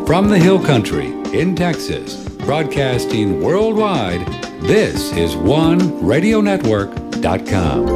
From the Hill Country in Texas, broadcasting worldwide, this is OneRadioNetwork.com.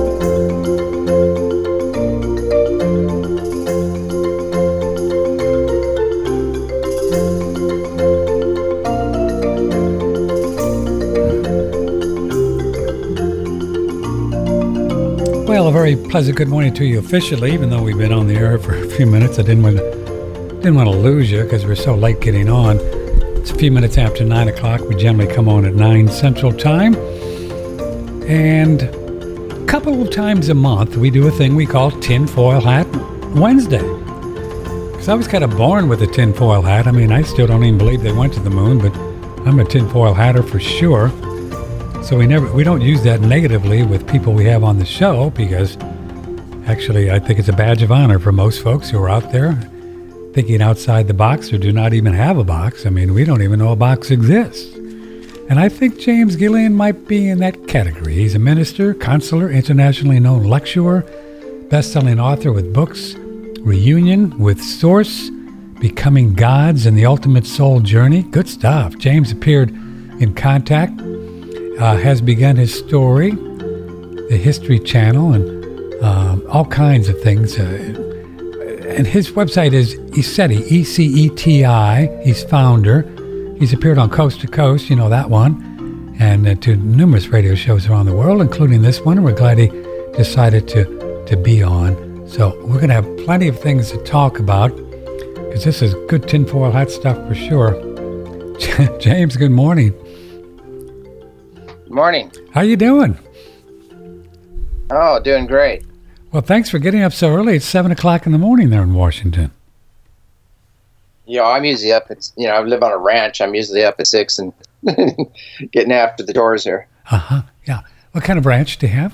Well, a very pleasant good morning to you officially, even though we've been on the air for a few minutes. I didn't want to lose you because we're so late getting on. It's a few minutes after 9 o'clock. We generally come on at 9 Central Time. And a couple of times a month, we do a thing we call Tinfoil Hat Wednesday. Because I was kind of born with a tinfoil hat. I mean, I still don't even believe they went to the moon, but I'm a tinfoil hatter for sure. So we don't use that negatively with people we have on the show, because actually I think it's a badge of honor for most folks who are out there thinking outside the box or do not even have a box. I mean, we don't even know a box exists. And I think James Gillian might be in that category. He's a minister, counselor, internationally known lecturer, best-selling author with books, Reunion with Source, Becoming Gods, and The Ultimate Soul Journey. Good stuff. James appeared in Contact, has begun his story, the History Channel, and all kinds of things. And his website is ECETI, E-C-E-T-I. He's founder. He's appeared on Coast to Coast, you know that one, and to numerous radio shows around the world, including this one. We're glad he decided to be on. So we're going to have plenty of things to talk about, because this is good tinfoil hat stuff for sure. James, good morning. Good morning. How you doing? Oh, doing great. Well, thanks for getting up so early. It's 7 o'clock in the morning there in Washington. Yeah, I'm usually up. I live on a ranch. I'm usually up at 6 and getting after the doors here. Yeah. What kind of ranch do you have?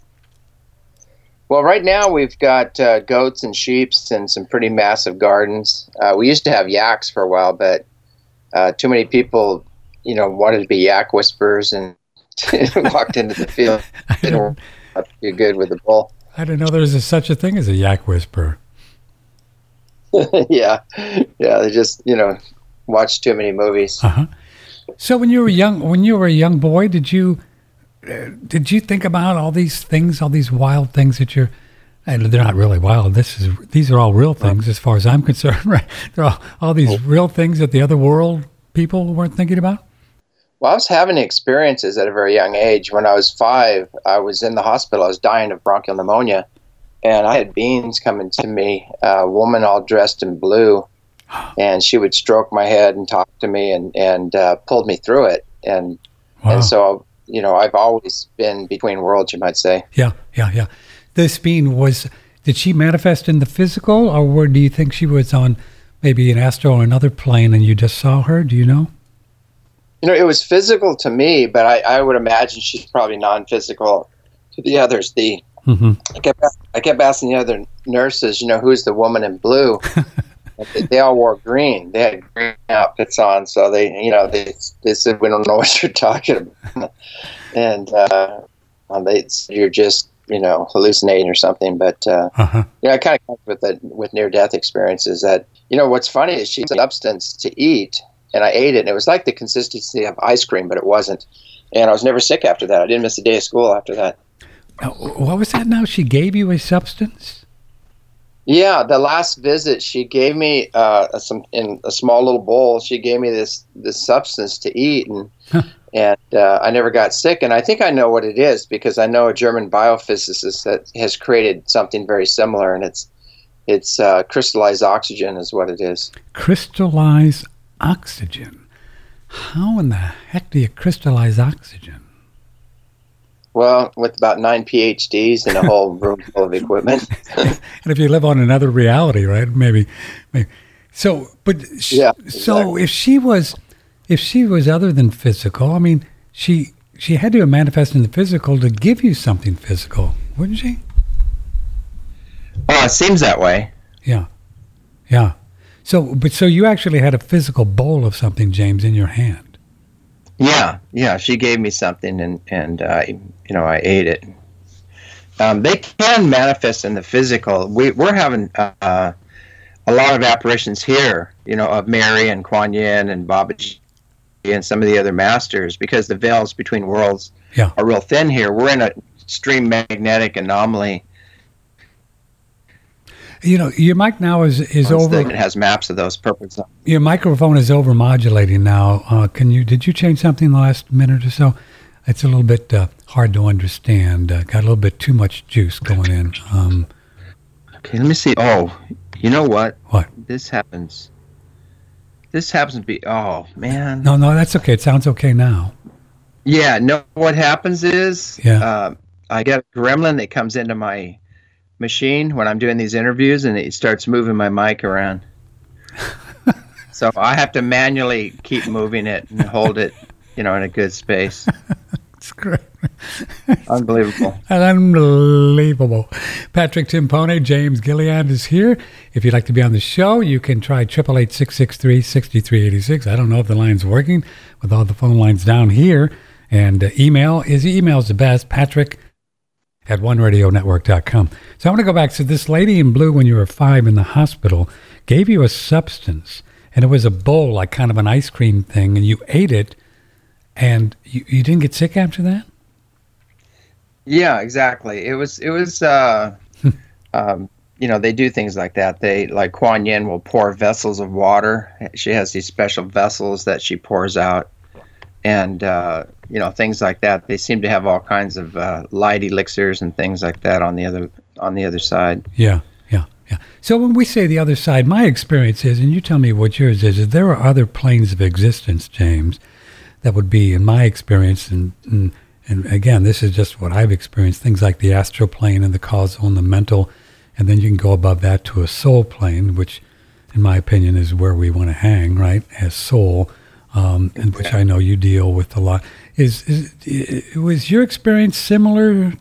Well, right now we've got goats and sheep and some pretty massive gardens. We used to have yaks for a while, but too many people, wanted to be yak whisperers and walked into the field. Didn't be good with the bull. I didn't know there was such a thing as a yak whisperer. Yeah, they just watch too many movies. So when you were a young boy, did you think about all these things, all these wild things that and they're not really wild. These are all real things as far as I'm concerned, right? They're all these real things that the other world people weren't thinking about. Well, I was having experiences at a very young age. When I was 5, I was in the hospital. I was dying of bronchial pneumonia, and I had beings coming to me, a woman all dressed in blue, and she would stroke my head and talk to me and pulled me through it. And so, I've always been between worlds, you might say. Yeah. This being did she manifest in the physical, or do you think she was on maybe an astral or another plane and you just saw her? Do you know? It was physical to me, but I would imagine she's probably non-physical to the others. I kept asking the other nurses, who's the woman in blue? They all wore green. They had green outfits on, so they said, we don't know what you're talking about. And they said, you're just, hallucinating or something. But, I kind of come with near-death experiences that, what's funny is she had substance to eat, and I ate it, and it was like the consistency of ice cream, but it wasn't. And I was never sick after that. I didn't miss a day of school after that. What was that now? She gave you a substance? Yeah, the last visit, she gave me in a small little bowl. She gave me this substance to eat, and I never got sick. And I think I know what it is, because I know a German biophysicist that has created something very similar, and it's crystallized oxygen is what it is. Crystallized oxygen? How in the heck do you crystallize oxygen? Well, with about 9 PhDs and a whole room full of equipment. And if you live on another reality, right? Maybe. So, but yeah, so exactly. if she was other than physical, I mean, she had to manifest in the physical to give you something physical, wouldn't she? Oh, it seems that way. Yeah. So you actually had a physical bowl of something, James, in your hand. Yeah. She gave me something, and I ate it. They can manifest in the physical. We're having a lot of apparitions here, of Mary and Kuan Yin and Babaji and some of the other masters, because the veils between worlds are real thin here. We're in an extreme magnetic anomaly. Your mic now is over. It has maps of those purple zones. Your microphone is over modulating now. Did you change something in the last minute or so? It's a little bit hard to understand. Got a little bit too much juice going in. Okay, let me see. Oh, you know what? What? This happens to be, oh, man. No, that's okay. It sounds okay now. Yeah, no, what happens is I get a gremlin that comes into my machine when I'm doing these interviews, and it starts moving my mic around. So I have to manually keep moving it and hold it, in a good space. It's great. Unbelievable. Unbelievable. Patrick Timpone, James Gilliand is here. If you'd like to be on the show, you can try 888-663-6386. I don't know if the line's working with all the phone lines down here. And email's the best, patrick@oneradionetwork.com. So I want to go back. So this lady in blue, when you were 5 in the hospital, gave you a substance, and it was a bowl, like kind of an ice cream thing, and you ate it, and you didn't get sick after that? Yeah, exactly. It was they do things like that. Like Kuan Yin will pour vessels of water. She has these special vessels that she pours out. And, things like that. They seem to have all kinds of light elixirs and things like that on the other side. Yeah. So when we say the other side, my experience is, and you tell me what yours is there are other planes of existence, James, that would be, in my experience, and again, this is just what I've experienced, things like the astral plane and the causal and the mental, and then you can go above that to a soul plane, which, in my opinion, is where we want to hang, right, as soul. And which I know you deal with a lot. Was your experience similar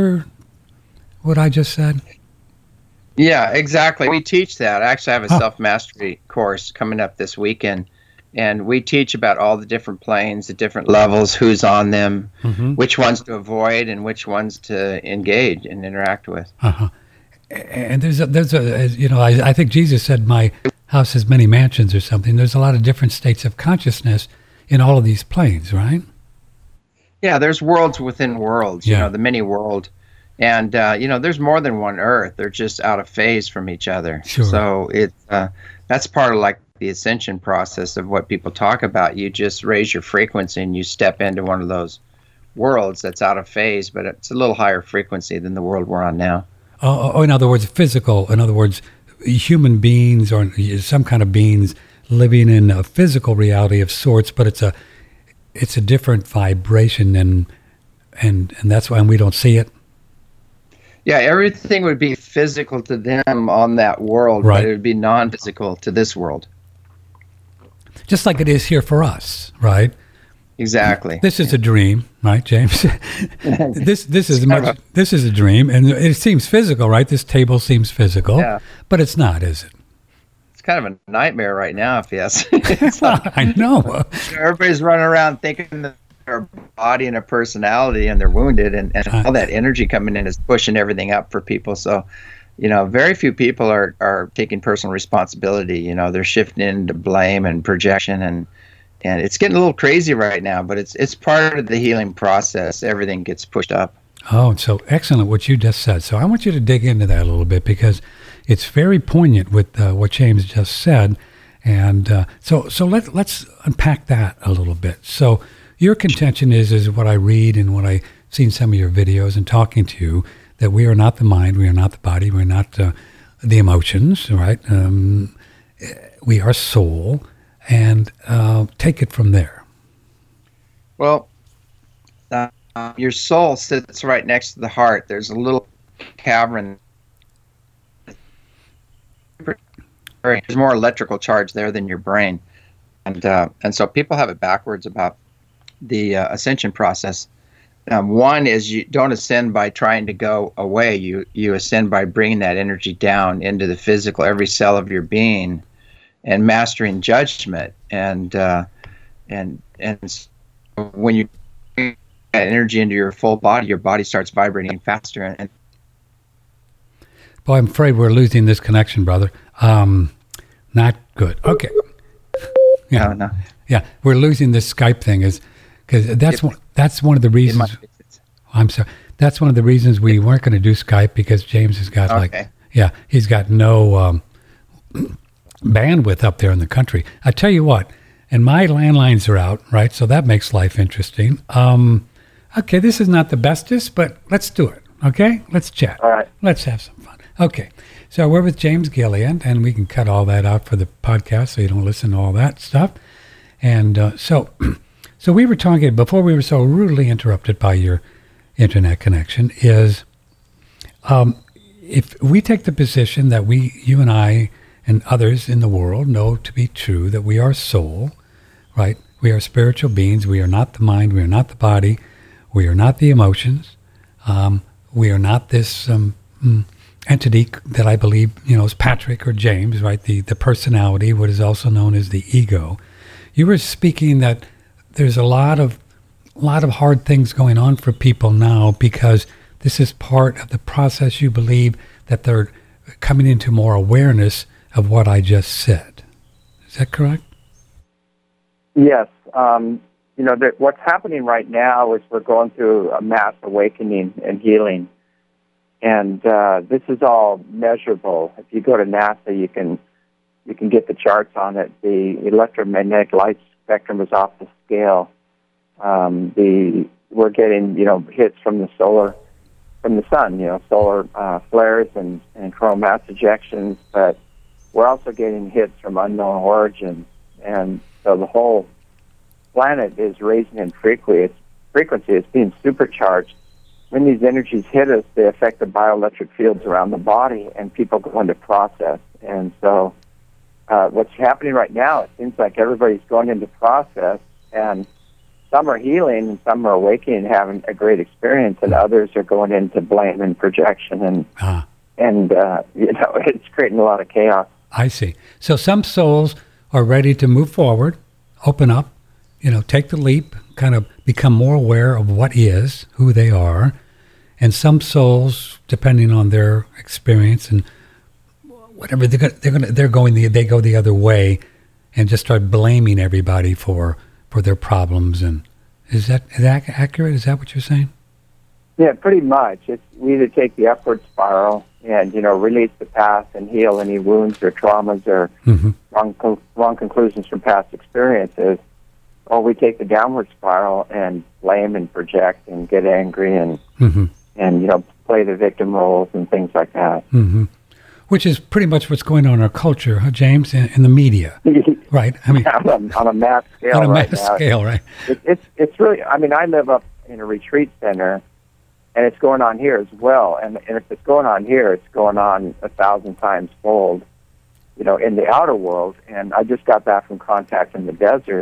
what I just said? Yeah, exactly. We teach that. I actually have a self-mastery course coming up this weekend, and we teach about all the different planes, the different levels, who's on them, which ones to avoid, and which ones to engage and interact with. And I think Jesus said, my house has many mansions or something. There's a lot of different states of consciousness in all of these planes, right? Yeah, there's worlds within worlds, the many world. And, there's more than one Earth. They're just out of phase from each other. Sure. So that's part of like the ascension process of what people talk about. You just raise your frequency and you step into one of those worlds that's out of phase, but it's a little higher frequency than the world we're on now. In other words, physical. In other words, human beings or some kind of beings living in a physical reality of sorts, but it's a different vibration, and that's why we don't see it. Yeah, everything would be physical to them on that world, right, but it would be non-physical to this world. Just like it is here for us, right? Exactly. This is a dream, right, James? This is a dream, and it seems physical, right? This table seems physical, but it's not, is it? It's kind of a nightmare right now, if you ask. I know. Everybody's running around thinking that their body and a personality, and they're wounded, and all that energy coming in is pushing everything up for people. So, very few people are taking personal responsibility. They're shifting into blame and projection, and it's getting a little crazy right now, but it's part of the healing process. Everything gets pushed up. Oh, so excellent what you just said. So I want you to dig into that a little bit, because it's very poignant with what James just said. And so let's unpack that a little bit. So your contention is what I read and what I've seen some of your videos and talking to you, that we are not the mind, we are not the body, we're not the emotions, right? We are soul. And take it from there. Well, your soul sits right next to the heart. There's a little cavern. There's more electrical charge there than your brain, and so people have it backwards about the ascension process. One is you don't ascend by trying to go away. You ascend by bringing that energy down into the physical, every cell of your being, and mastering judgment, and when you bring that energy into your full body, your body starts vibrating faster. And boy, I'm afraid we're losing this connection, brother. Not good. Okay. Yeah. No. Yeah, we're losing this Skype thing because that's one of the reasons. I'm sorry. That's one of the reasons we weren't going to do Skype, because James has got he's got no bandwidth up there in the country. I tell you what, and my landlines are out, right? So that makes life interesting. Okay, this is not the bestest, but let's do it. Okay, let's chat. All right. Let's have some fun. Okay, so we're with James Gillian, and we can cut all that out for the podcast so you don't listen to all that stuff. And so we were talking, before we were so rudely interrupted by your internet connection, is if we take the position that you and I and others in the world know to be true, that we are soul, right? We are spiritual beings. We are not the mind. We are not the body. We are not the emotions. We are not this entity that I believe, is Patrick or James, right? The personality, what is also known as the ego. You were speaking that there's a lot of hard things going on for people now because this is part of the process. You believe that they're coming into more awareness of what I just said. Is that correct? Yes. What's happening right now is we're going through a mass awakening and healing. And this is all measurable. If you go to NASA, you can get the charts on it. The electromagnetic light spectrum is off the scale. We're getting hits from the sun, solar flares and coronal mass ejections, but we're also getting hits from unknown origins, and so the whole planet is raising in frequency. It's being supercharged. When these energies hit us, they affect the bioelectric fields around the body, and people go into process. And so what's happening right now, it seems like everybody's going into process, and some are healing, and some are awakening and having a great experience, and others are going into blame and projection, and it's creating a lot of chaos. I see. So some souls are ready to move forward, open up, take the leap, kind of become more aware of what is, who they are, and some souls, depending on their experience and whatever, they go the other way and just start blaming everybody for their problems. And is that accurate? Is that what you're saying? Yeah, pretty much. We either take the upward spiral and release the past and heal any wounds or traumas or wrong conclusions from past experiences, or we take the downward spiral and blame and project and get angry and play the victim roles and things like that. Mm-hmm. Which is pretty much what's going on in our culture, huh, James, in the media, right? I mean, on a mass scale. On a mass scale, right? It's really. I mean, I live up in a retreat center, and it's going on here as well. And if it's going on here, it's going on 1,000 times fold, in the outer world. And I just got back from Contact in the Desert.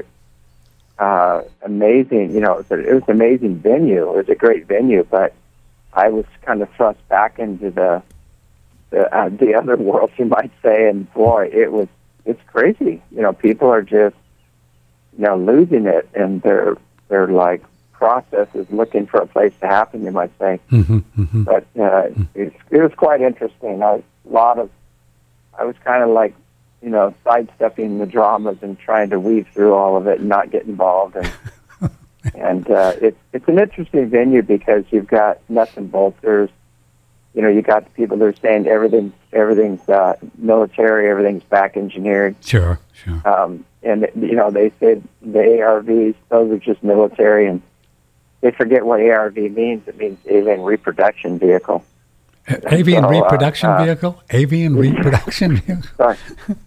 Amazing, it was an amazing venue. It was a great venue, but I was kind of thrust back into the other world, you might say, and boy, it's crazy. People are just losing it, and they're like processes looking for a place to happen, you might say. But it was quite interesting. I was kind of like sidestepping the dramas and trying to weave through all of it and not get involved. And it's an interesting venue because you've got nuts and bolters. You got the people that are saying everything's military, everything's back engineered. Sure. And they said the ARVs, those are just military, and they forget what ARV means. It means avian reproduction vehicle. Avian reproduction vehicle? Avian reproduction vehicle? Sorry.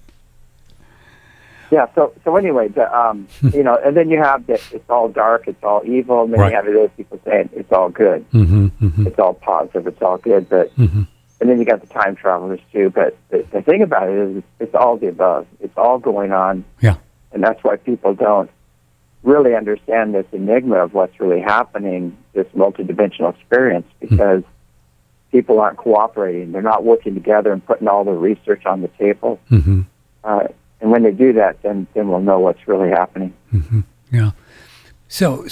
Yeah, so anyway, and then you have that it's all dark, it's all evil, and then you have those people saying it's all good. It's all positive, it's all good, but and then you got the time travelers too, but the thing about it is it's all the above. It's all going on. Yeah. And that's why people don't really understand this enigma of what's really happening, this multidimensional experience, because people aren't cooperating. They're not working together and putting all the research on the table. And when they do that, then we'll know what's really happening. Yeah. So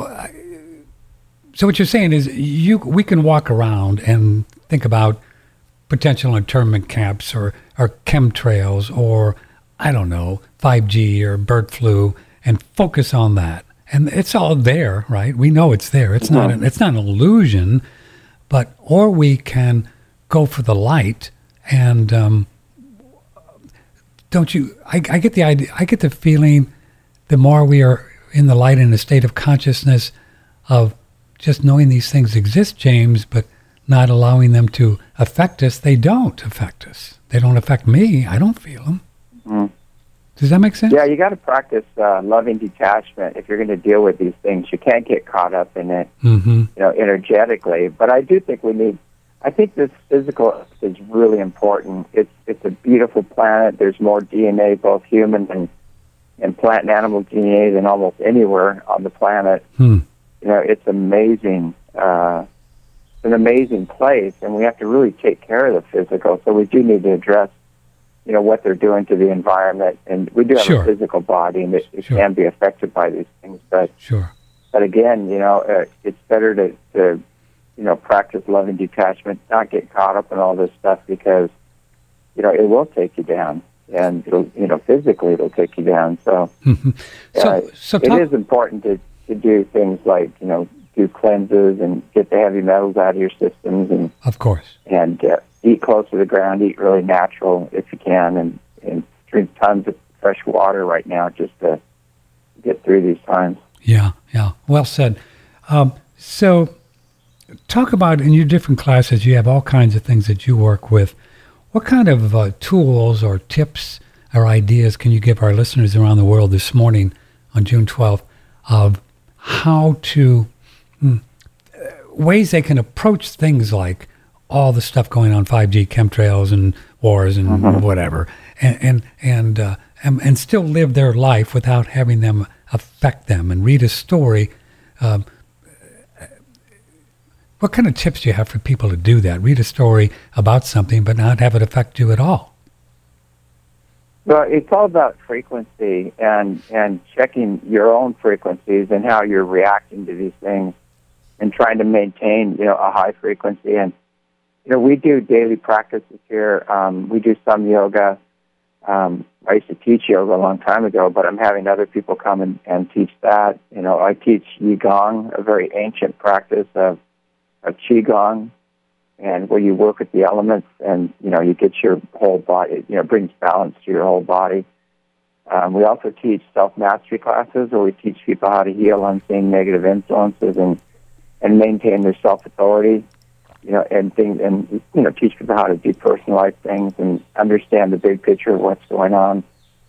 what you're saying is we can walk around and think about potential internment camps or chemtrails or I don't know, 5G or bird flu and focus on that. And it's all there, right? We know it's there. It's not an illusion, or we can go for the light. And don't you? I get the idea. I get the feeling, the more we are in the light, in a state of consciousness of just knowing these things exist, James, but not allowing them to affect us. They don't affect us. They don't affect me. I don't feel them. Mm. Does that make sense? Yeah, you got to practice loving detachment if you're going to deal with these things. You can't get caught up in it, energetically. But I do think I think this physical is really important. It's a beautiful planet. There's more DNA, both human and plant and animal DNA, than almost anywhere on the planet. It's amazing. It's an amazing place, and we have to really take care of the physical. So we do need to address what they're doing to the environment. And we do have a physical body, and it can be affected by these things. But again, it's better to practice loving detachment, not get caught up in all this stuff, because, it will take you down. And, physically it'll take you down. So, it is important to do things like, do cleanses and get the heavy metals out of your systems. And of course. And eat close to the ground, eat really natural if you can, and drink tons of fresh water right now just to get through these times. Yeah. Well said. So talk about, in your different classes, you have all kinds of things that you work with. What kind of tools or tips or ideas can you give our listeners around the world this morning on June 12th of how to, ways they can approach things like all the stuff going on, 5G, chemtrails, and wars, and whatever, and still live their life without having them affect them, and read a story? What kind of tips do you have for people to do that? Read a story about something, but not have it affect you at all? Well, it's all about frequency and checking your own frequencies and how you're reacting to these things, and trying to maintain, a high frequency. And, we do daily practices here. We do some yoga. I used to teach yoga a long time ago, but I'm having other people come and teach that. I teach Qigong, a very ancient practice of Qigong, and where you work with the elements, and, you get your whole body, brings balance to your whole body. We also teach self-mastery classes, where we teach people how to heal unseen negative influences and maintain their self-authority, and teach people how to depersonalize things and understand the big picture of what's going on.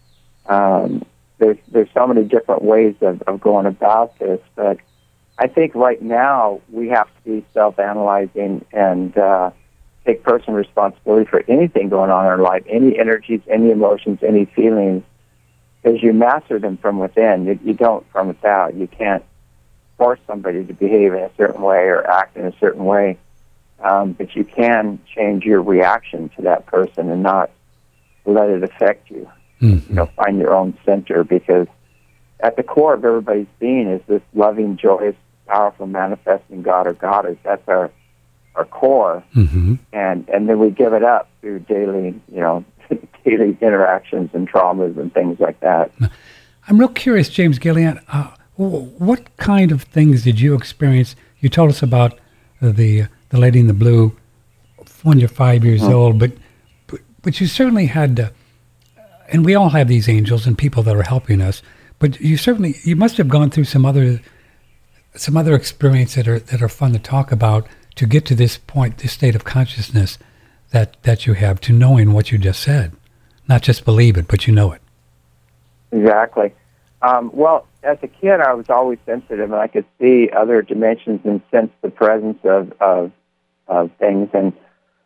There's so many different ways of going about this, but I think right now we have to be self-analyzing and take personal responsibility for anything going on in our life, any energies, any emotions, any feelings, because you master them from within. You don't from without. You can't force somebody to behave in a certain way or act in a certain way, but you can change your reaction to that person and not let it affect you. Find your own center, because at the core of everybody's being is this loving, joyous, powerful, manifesting God or goddess. That's our core, and then we give it up through daily, daily interactions and traumas and things like that. I'm real curious, James Gillian. What kind of things did you experience? You told us about the lady in the blue when you're 5 years old, but you certainly had, and we all have these angels and people that are helping us. But you must have gone through some other experience that are fun to talk about to get to this point, this state of consciousness that you have, to knowing what you just said, not just believe it, but you know it. Exactly. Well, as a kid, I was always sensitive, and I could see other dimensions and sense the presence of things. And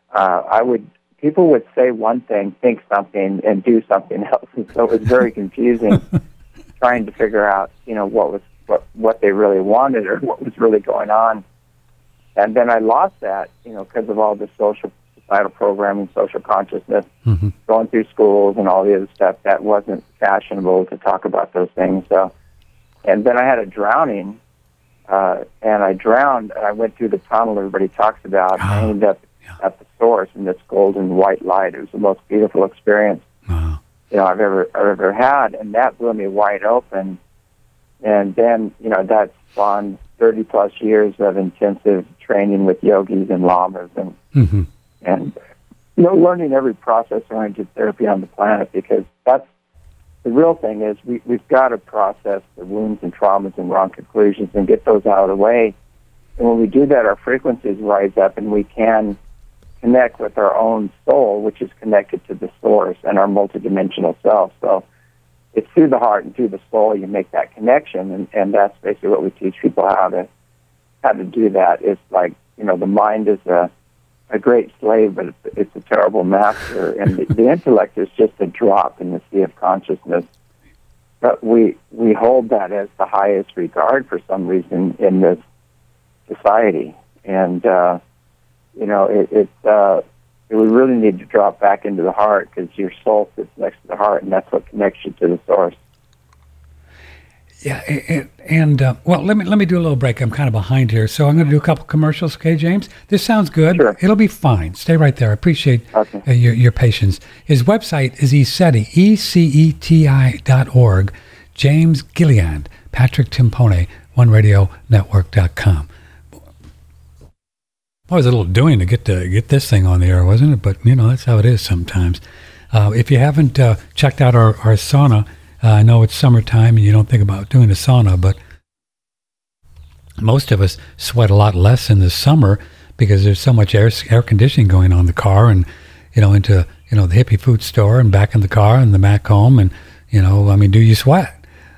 people would say one thing, think something, and do something else, and so it was very confusing. Trying to figure out, what they really wanted or what was really going on. And then I lost that, because of all the societal programming, social consciousness, going through schools and all the other stuff. That wasn't fashionable to talk about those things. So, and then I had a drowning, and I drowned, and I went through the tunnel everybody talks about, and I ended up at the source in this golden white light. It was the most beautiful experience. I've ever had, and that blew me wide open. And then, that spawned 30 plus years of intensive training with yogis and lamas and learning every process-oriented therapy on the planet, because that's the real thing is we've got to process the wounds and traumas and wrong conclusions and get those out of the way. And when we do that, our frequencies rise up and we can connect with our own soul, which is connected to the source and our multidimensional self. So it's through the heart and through the soul you make that connection, and that's basically what we teach people how to do that. It's like, the mind is a great slave, but it's a terrible master, and the intellect is just a drop in the sea of consciousness. But we hold that as the highest regard for some reason in this society, and we really need to drop back into the heart, because your soul sits next to the heart, and that's what connects you to the source. Yeah, and let me do a little break. I'm kind of behind here, so I'm going to do a couple commercials. Okay, James? This sounds good. Sure. It'll be fine. Stay right there. I appreciate your patience. His website is ECETI, ECETI.org. James Gilliand, Patrick Timpone, OneRadioNetwork.com. Well, it was a little doing to get this thing on the air, wasn't it? But, that's how it is sometimes. If you haven't checked out our sauna, I know it's summertime and you don't think about doing a sauna, but most of us sweat a lot less in the summer because there's so much air conditioning going on in the car, and, into, the hippie food store and back in the car and the back home. And, do you sweat?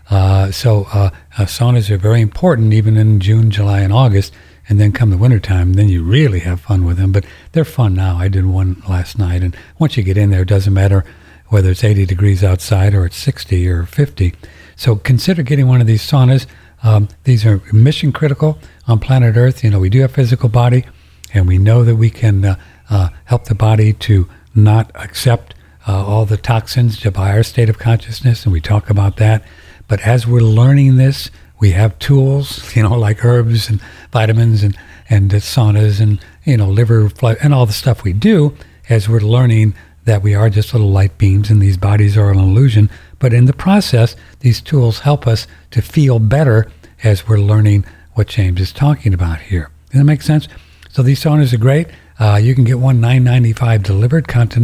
So saunas are very important even in June, July, and August. And then come the wintertime, then you really have fun with them. But they're fun now. I did one last night. And once you get in there, it doesn't matter whether it's 80 degrees outside or it's 60 or 50. So consider getting one of these saunas. These are mission critical on planet Earth. We do have physical body, and we know that we can help the body to not accept all the toxins by our state of consciousness, and we talk about that. But as we're learning this, we have tools, like herbs and vitamins and saunas and, liver and all the stuff we do as we're learning that we are just little light beams and these bodies are an illusion. But in the process, these tools help us to feel better as we're learning what James is talking about here. Does that make sense? So these saunas are great. You can get one $9.95 delivered,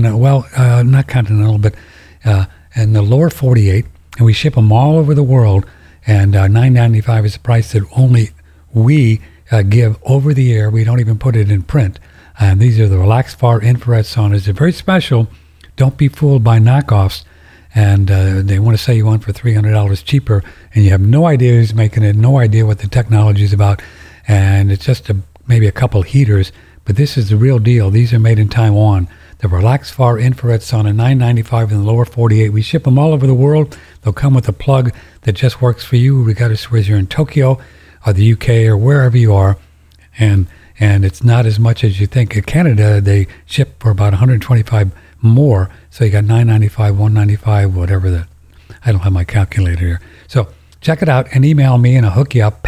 not continental, but in the lower 48, and we ship them all over the world. And $9.95 is the price that only we give over the air. We don't even put it in print. And these are the Relax Far infrared saunas. They're very special. Don't be fooled by knockoffs. And they want to sell you one for $300 cheaper, and you have no idea who's making it, no idea what the technology is about. And it's just maybe a couple heaters. But this is the real deal. These are made in Taiwan. The Relax Far infrared sauna, $9.95 in the lower 48. We ship them all over the world. They'll come with a plug that just works for you, regardless of whether you're in Tokyo or the UK or wherever you are. And it's not as much as you think. In Canada, they ship for about $125 more. So you got $9.95, $195, whatever I don't have my calculator here. So check it out and email me and I'll hook you up.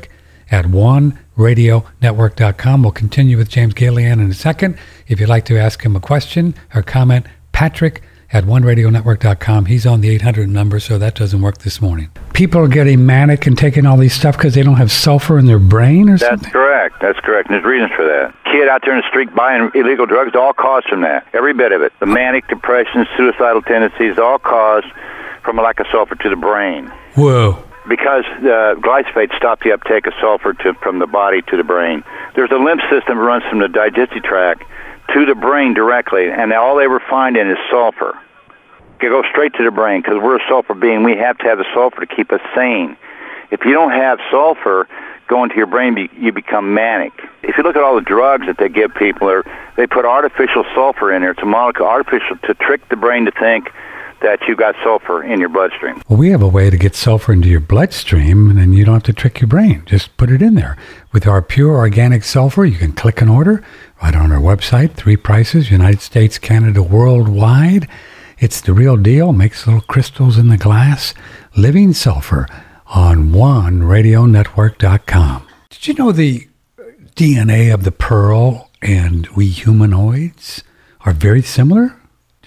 Patrick@OneRadioNetwork.com. We'll continue with James Gilliand in a second. If you'd like to ask him a question or comment, Patrick@OneRadioNetwork.com. He's on the 800 number, so that doesn't work this morning. People are getting manic and taking all these stuff because they don't have sulfur in their brain or something? That's correct. And there's reasons for that. Kid out there in the street buying illegal drugs, all caused from that. Every bit of it. The manic, depression, suicidal tendencies, all caused from a lack of sulfur to the brain. Whoa. Because glyphosate stopped the uptake of sulfur from the body to the brain. There's a lymph system that runs from the digestive tract to the brain directly, and all they were finding is sulfur. It goes straight to the brain because we're a sulfur being. We have to have the sulfur to keep us sane. If you don't have sulfur going to your brain, you become manic. If you look at all the drugs that they give people, they put artificial sulfur in there. It's a molecule, artificial, to trick the brain to think that you got sulfur in your bloodstream. Well, we have a way to get sulfur into your bloodstream, and then you don't have to trick your brain. Just put it in there. With our pure organic sulfur, you can click an order right on our website. 3 prices, United States, Canada, worldwide. It's the real deal. Makes little crystals in the glass. Living sulfur on OneRadioNetwork.com. Did you know the DNA of the pearl and we humanoids are very similar?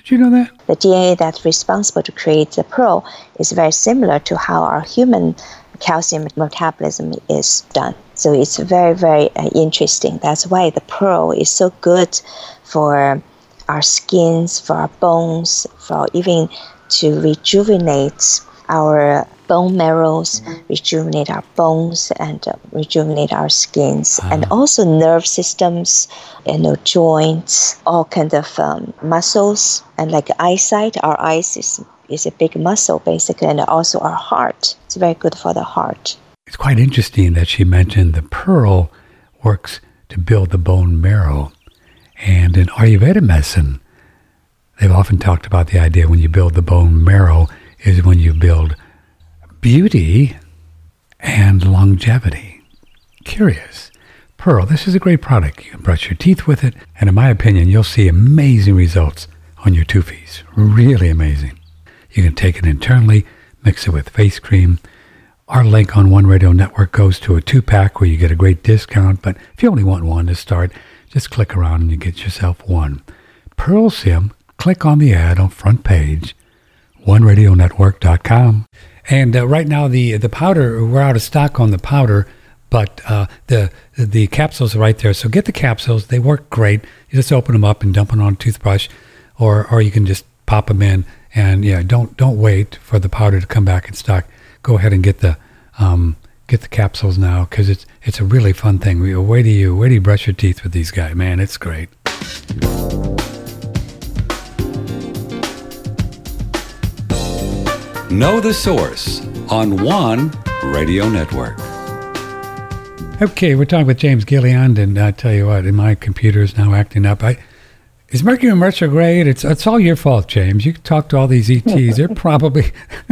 Did you know that? The DNA that's responsible to create the pearl is very similar to how our human calcium metabolism is done. So it's very, very interesting. That's why the pearl is so good for our skins, for our bones, for even to rejuvenate our bone marrows, rejuvenate our bones, and rejuvenate our skins, and also nerve systems, joints, all kind of muscles, and like eyesight. Our eyes is a big muscle basically, and also our heart. It's very good for the heart. It's quite interesting that she mentioned the pearl works to build the bone marrow. And in Ayurveda medicine, they've often talked about the idea when you build the bone marrow is when you build beauty and longevity. Curious. Pearl, this is a great product. You can brush your teeth with it, and in my opinion, you'll see amazing results on your toofies. Really amazing. You can take it internally, mix it with face cream. Our link on One Radio Network goes to a 2-pack where you get a great discount, but if you only want one to start, just click around and you get yourself one. Pearl Sim, click on the ad on front page, oneradionetwork.com. And right now the powder, we're out of stock on the powder, but the capsules are right there. So get the capsules. They work great. You just open them up and dump them on a toothbrush, or you can just pop them in. And yeah, don't wait for the powder to come back in stock. Go ahead and get the capsules now, because it's a really fun thing. Wait till you brush your teeth with these guys, man. It's great. Know the Source on One Radio Network. Okay, we're talking with James Gilliand, and I tell you what, my computer is now acting up. Is Mercury in retrograde? It's all your fault, James. You can talk to all these ETs. They're probably...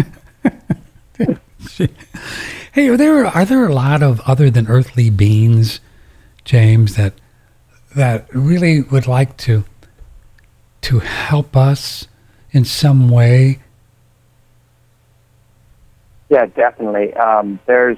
Hey, are there a lot of other than earthly beings, James, that really would like to help us in some way? Yeah, definitely. There's,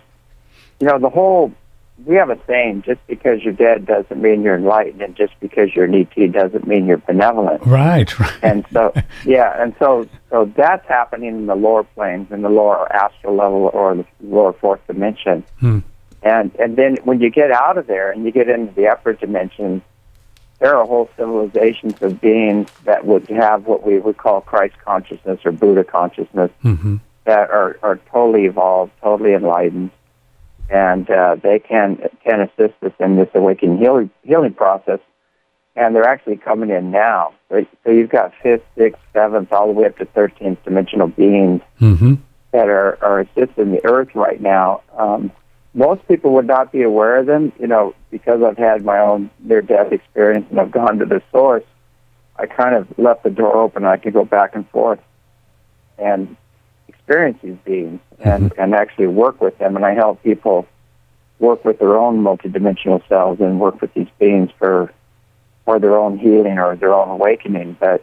we have a saying, just because you're dead doesn't mean you're enlightened, and just because you're an ET doesn't mean you're benevolent. Right. And so, so that's happening in the lower planes, in the lower astral level or the lower fourth dimension. And then when you get out of there and you get into the upper dimensions, there are whole civilizations of beings that would have what we would call Christ consciousness or Buddha consciousness, that are totally evolved, totally enlightened. And they can assist us in this awakening healing process, and they're actually coming in now. So you've got 5th, 6th, 7th, all the way up to 13th dimensional beings that are assisting the Earth right now. Most people would not be aware of them, because I've had my own near-death experience and I've gone to the source. I kind of left the door open. I could go back and forth and experience these beings and actually work with them. And I help people work with their own multidimensional selves and work with these beings for their own healing or their own awakening. But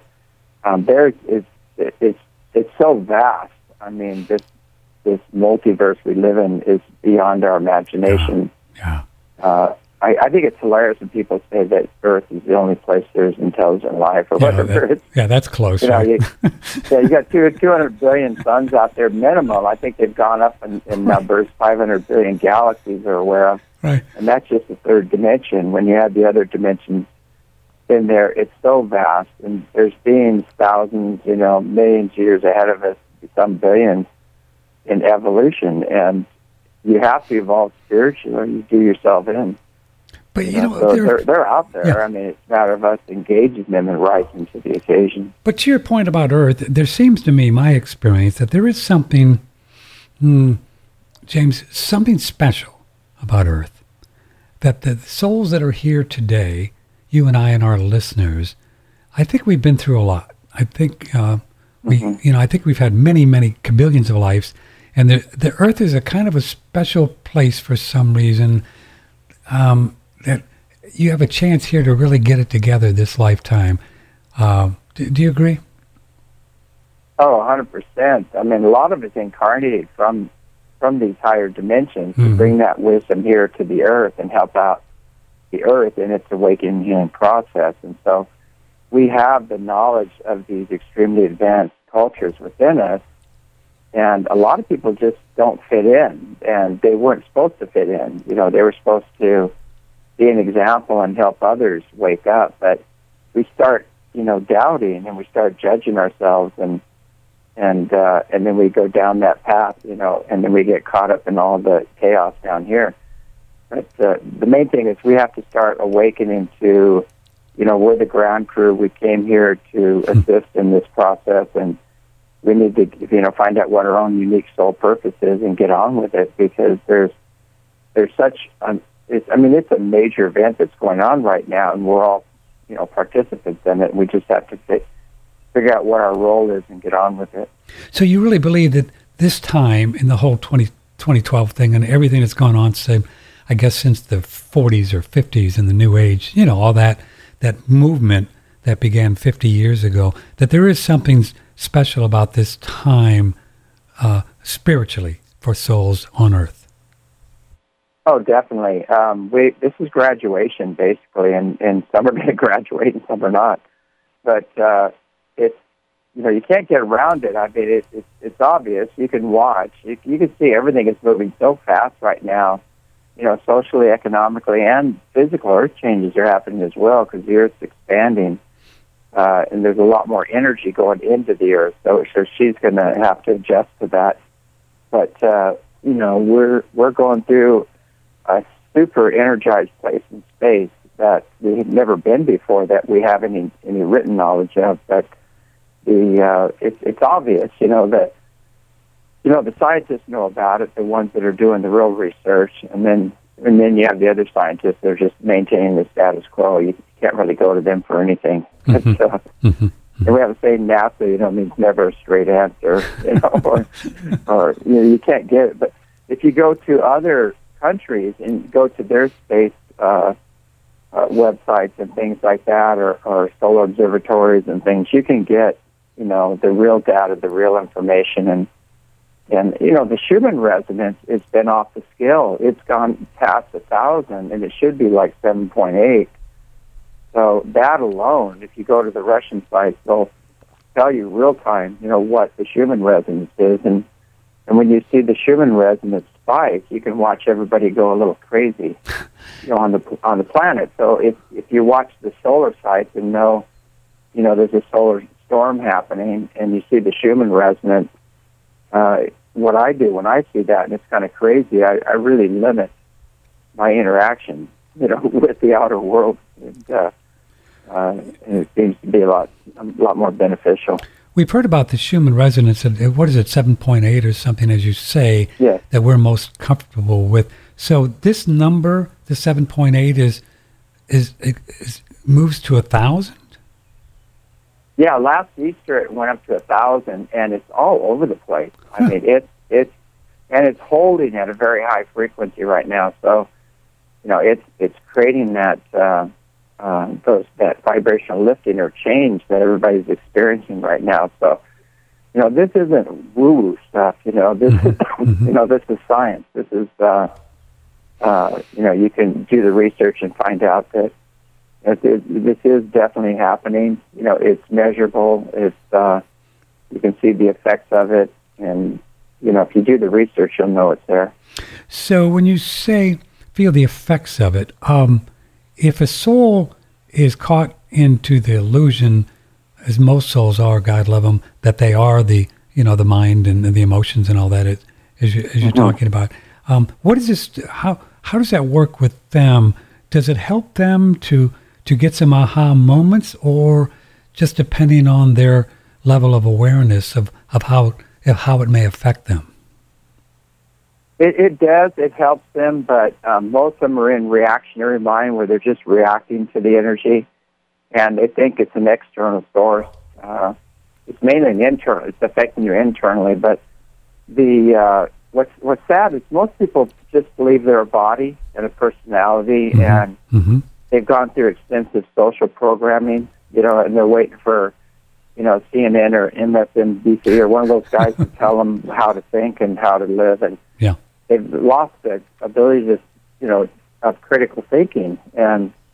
it's so vast. I mean, this multiverse we live in is beyond our imagination. I think it's hilarious when people say that Earth is the only place there's intelligent life or whatever. That's close. You got 200 billion suns out there minimum. I think they've gone up in numbers. 500 billion galaxies are aware of. Right. And that's just the third dimension. When you add the other dimensions in there, it's so vast. And there's beings thousands, millions of years ahead of us, some billions in evolution. And you have to evolve spiritually or you do yourself in. But so they're out there. Yeah. I mean, it's a matter of us engaging them and rising to the occasion. But to your point about Earth, there seems to me, my experience, that there is something, James, something special about Earth. That the souls that are here today, you and I and our listeners, I think we've been through a lot. I think I think we've had many, many kabillions of lives, and the Earth is a kind of a special place for some reason. That you have a chance here to really get it together this lifetime. Do you agree? Oh, 100%. I mean, a lot of it's incarnated from these higher dimensions to bring that wisdom here to the Earth and help out the Earth in its awakening healing process. And so we have the knowledge of these extremely advanced cultures within us, and a lot of people just don't fit in, and they weren't supposed to fit in. You know, they were supposed to be an example and help others wake up, but we start, you know, doubting, and we start judging ourselves, and then we go down that path, you know, and then we get caught up in all the chaos down here. But the main thing is we have to start awakening to, you know, we're the ground crew. We came here to assist in this process, and we need to, you know, find out what our own unique soul purpose is and get on with it, because there's such it's a major event that's going on right now, and we're all, you know, participants in it. We just have to figure out what our role is and get on with it. So you really believe that this time in the whole 2012 thing and everything that's gone on, say, I guess since the 40s or 50s in the New Age, you know, all that movement that began 50 years ago, that there is something special about this time spiritually for souls on Earth? Oh, definitely. This is graduation, basically, and some are going to graduate and some are not. But it's, you know, you can't get around it. I mean, it's obvious. You can watch. You can see everything is moving so fast right now. You know, socially, economically, and physical earth changes are happening as well, because the Earth's expanding, and there's a lot more energy going into the Earth. So she's going to have to adjust to that. But you know, we're going through a super energized place in space that we have never been before, that we have any written knowledge of. But it's obvious, you know, that, you know, the scientists know about it, the ones that are doing the real research, and then you have the other scientists that are just maintaining the status quo. You can't really go to them for anything. Mm-hmm. And we have to say NASA, you know, means never a straight answer, you know, or you know, you can't get it. But if you go to other countries and go to their space websites and things like that, or solar observatories and things, you can get, you know, the real data, the real information, and you know, the Schumann resonance has been off the scale. It's gone past 1,000, and it should be like 7.8. So that alone, if you go to the Russian site, they'll tell you real time, you know, what the Schumann resonance is, and when you see the Schumann resonance spike, you can watch everybody go a little crazy, you know, on the planet. So if you watch the solar sites and know, you know, there's a solar storm happening, and you see the Schumann resonance, what I do when I see that, and it's kind of crazy, I really limit my interaction, you know, with the outer world, and it seems to be a lot more beneficial. We've heard about the Schumann resonance, and what is it, 7.8 or something, as you say, yes, that we're most comfortable with. So this number, the 7.8, is moves to 1,000? Yeah, last Easter it went up to 1,000, and it's all over the place. I mean, it's holding at a very high frequency right now. So, you know, it's creating that vibrational lifting or change that everybody's experiencing right now. So, you know, this isn't woo-woo stuff. You know, this is you know, this is science. This is you know, you can do the research and find out that this is definitely happening. You know, it's measurable. It's you can see the effects of it, and you know, if you do the research, you'll know it's there. So when you say feel the effects of it, if a soul is caught into the illusion, as most souls are, God love them, that they are the, you know, the mind and the emotions and all that, as you're talking about, what is this? How does that work with them? Does it help them to get some aha moments, or just depending on their level of awareness of how it may affect them? It does. It helps them, but most of them are in reactionary mind, where they're just reacting to the energy, and they think it's an external source. It's mainly an internal. It's affecting you internally, but what's sad is most people just believe they're a body and a personality, and they've gone through extensive social programming, you know, and they're waiting for, you know, CNN or MSNBC or one of those guys to tell them how to think and how to live, and they've lost the ability to, you know, of critical thinking. And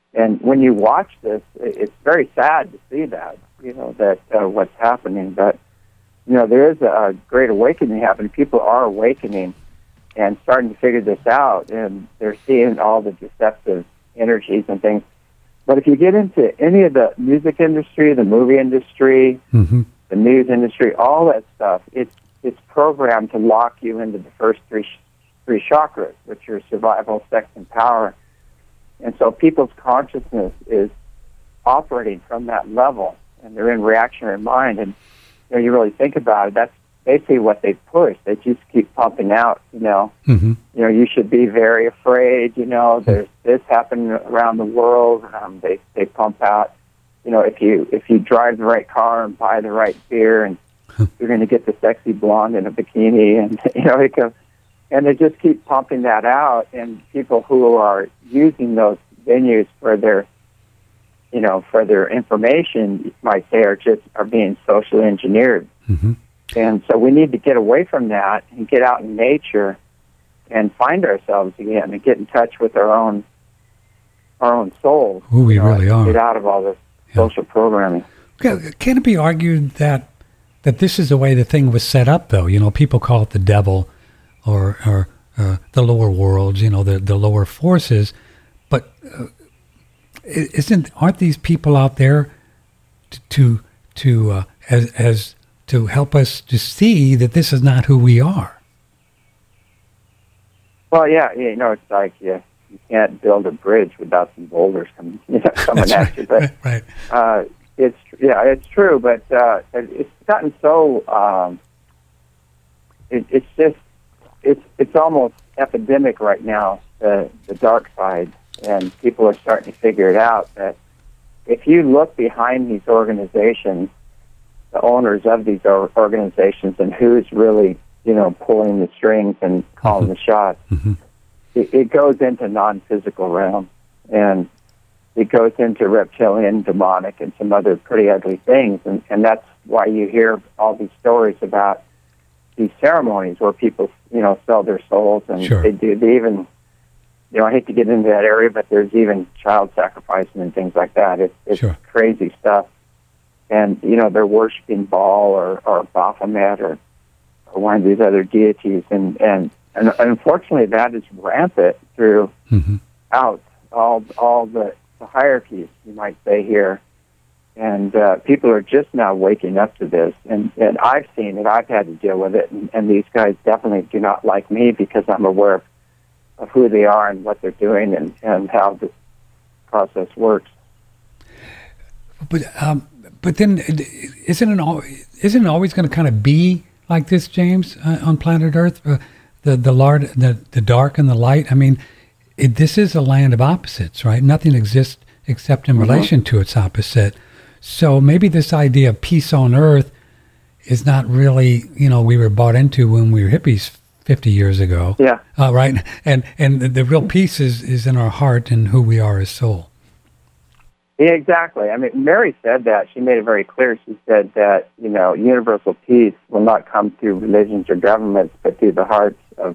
And when you watch this, it's very sad to see that, that what's happening. But, there is a great awakening happening. People are awakening and starting to figure this out, and they're seeing all the deceptive energies and things. But if you get into any of the music industry, the movie industry, Mm-hmm. the news industry, all that stuff, it's programmed to lock you into the first three chakras, which are survival, sex, and power. And so people's consciousness is operating from that level, and they're in reactionary mind. And you really think about it, that's basically what they push. They just keep pumping out, Mm-hmm. you should be very afraid, there's this happening around the world. They pump out, if you drive the right car and buy the right beer, and you're going to get the sexy blonde in a bikini, and, it goes. And they just keep pumping that out, and people who are using those venues for their, for their information, you might say, are being socially engineered. Mm-hmm. And so we need to get away from that and get out in nature and find ourselves again and get in touch with our own souls. Who we really are. Get out of all this social programming. Can it be argued that this is the way the thing was set up, though? People call it the devil, or the lower worlds, the lower forces, but aren't these people out there to help us to see that this is not who we are? Well, yeah, it's like you can't build a bridge without some boulders coming at you. But right. It's true, but it's gotten so it's almost epidemic right now, the dark side, and people are starting to figure it out that if you look behind these organizations, the owners of these organizations, and who's really, pulling the strings and calling the shots, mm-hmm. it goes into non-physical realm, and it goes into reptilian, demonic, and some other pretty ugly things, and that's why you hear all these stories about these ceremonies where people, sell their souls, and sure. they even, I hate to get into that area, but there's even child sacrificing and things like that. It's sure. crazy stuff. And, they're worshiping Baal or Baphomet or one of these other deities. And unfortunately, that is rampant throughout mm-hmm. all the hierarchies, you might say, here. And people are just now waking up to this. And I've seen it. I've had to deal with it. And these guys definitely do not like me because I'm aware of who they are and what they're doing and how the process works. But then, isn't it always going to kind of be like this, James, on planet Earth? The dark and the light. I mean, this is a land of opposites, right? Nothing exists except in relation to its opposite. So maybe this idea of peace on Earth is not really, we were bought into when we were hippies 50 years ago. Yeah. Right. And the real peace is in our heart and who we are as soul. Yeah, exactly. I mean, Mary said that. She made it very clear. She said that, universal peace will not come through religions or governments, but through the hearts of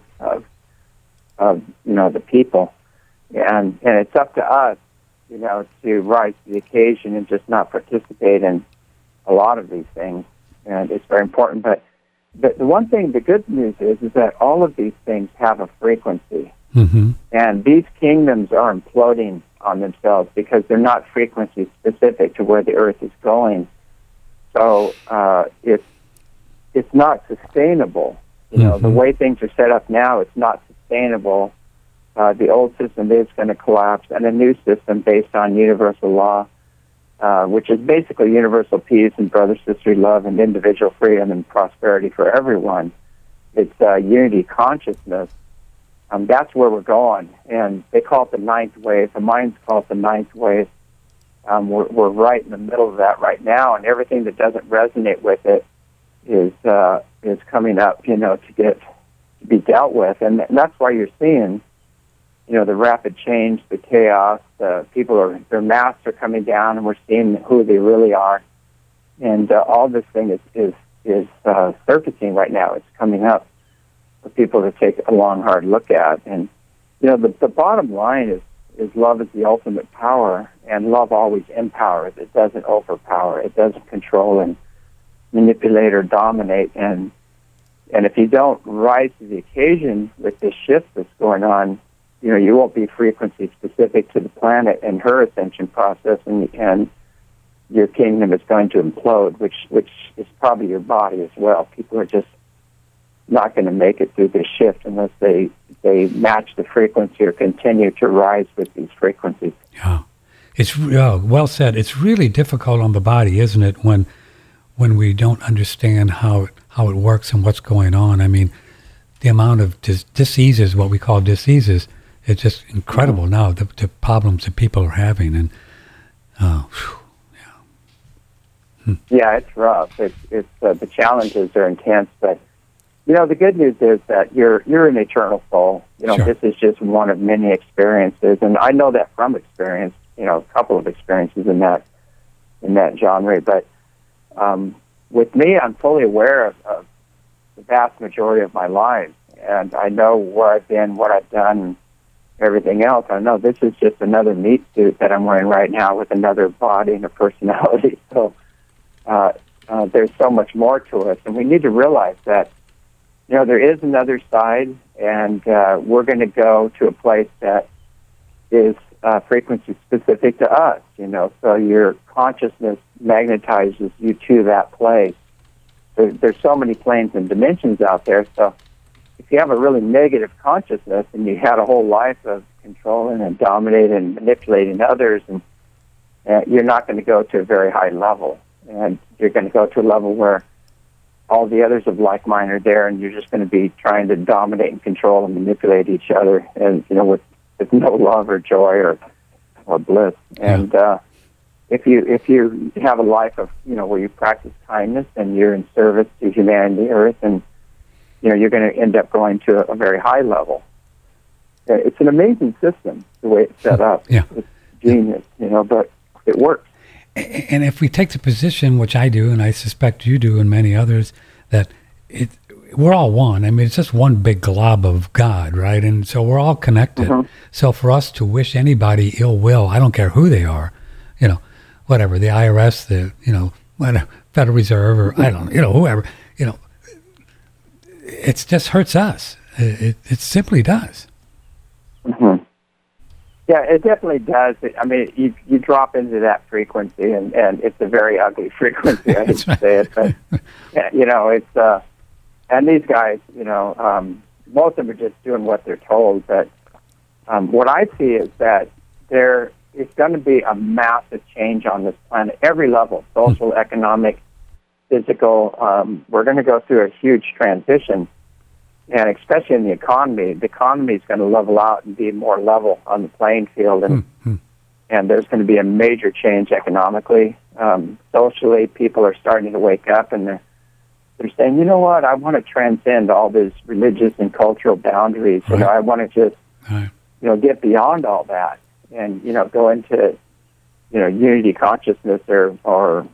the people. And it's up to us, to rise to the occasion and just not participate in a lot of these things. And it's very important. But the one thing, the good news is that all of these things have a frequency. Mm-hmm. And these kingdoms are imploding on themselves because they're not frequency specific to where the Earth is going. So it's not sustainable. The way things are set up now, it's not sustainable. The old system is going to collapse, and a new system based on universal law, which is basically universal peace and brother, sister love and individual freedom and prosperity for everyone. It's unity consciousness. That's where we're going, and they call it the ninth wave. The minds call it the ninth wave. We're right in the middle of that right now, and everything that doesn't resonate with it is coming up, to be dealt with, and that's why you're seeing, the rapid change, the chaos. Their masks are coming down, and we're seeing who they really are, and all this thing is surfacing right now. It's coming up for people to take a long, hard look at. And, the bottom line love is the ultimate power, and love always empowers. It doesn't overpower. It doesn't control and manipulate or dominate. And if you don't rise to the occasion with this shift that's going on, you won't be frequency specific to the planet and her ascension process, and your kingdom is going to implode, which is probably your body as well. People are just not going to make it through this shift unless they match the frequency or continue to rise with these frequencies. Yeah, it's well said. It's really difficult on the body, isn't it, when we don't understand how it works and what's going on. I mean, the amount of diseases, what we call diseases, it's just incredible now, the problems that people are having. And yeah, it's rough. It's the challenges are intense, but the good news is that you're an eternal soul. Sure. This is just one of many experiences, and I know that from experience. A couple of experiences in that genre. But with me, I'm fully aware of the vast majority of my life, and I know where I've been, what I've done, and everything else. I know this is just another meat suit that I'm wearing right now with another body and a personality. So there's so much more to us, and we need to realize that there is another side, and we're going to go to a place that is frequency specific to us, so your consciousness magnetizes you to that place. There's so many planes and dimensions out there, so if you have a really negative consciousness and you had a whole life of controlling and dominating and manipulating others, and you're not going to go to a very high level, and you're going to go to a level where all the others of like mind are there, and you're just going to be trying to dominate and control and manipulate each other, and with no love or joy or bliss. And if you have a life of where you practice kindness and you're in service to humanity, Earth, and you're going to end up going to a very high level. It's an amazing system the way it's set up. Yeah. It's genius, but it works. And if we take the position, which I do, and I suspect you do, and many others, that we're all one. I mean, it's just one big glob of God, right? And so we're all connected. Mm-hmm. So for us to wish anybody ill will, I don't care who they are, whatever, the IRS, the Federal Reserve, or I don't know, whoever, it just hurts us. It simply does. Mm-hmm. Yeah, it definitely does. I mean, you drop into that frequency, and it's a very ugly frequency. I hate to say it, but it's and these guys, most of them are just doing what they're told. But what I see is that there is going to be a massive change on this planet, every level: social, economic, physical. We're going to go through a huge transition. And especially in the economy is going to level out and be more level on the playing field, and there's going to be a major change economically. Socially, people are starting to wake up, and they're saying, you know what, I want to transcend all these religious and cultural boundaries. Right. I want to just, get beyond all that, and go into, unity consciousness, or